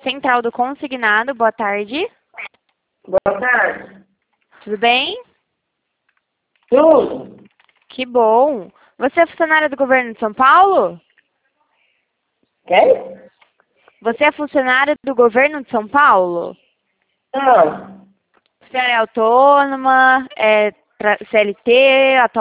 Central do Consignado, boa tarde. Boa tarde. Tudo bem? Tudo? Que bom. Você é funcionária do governo de São Paulo? Quem? Você é funcionária do governo de São Paulo? Não. Você é autônoma, é CLT,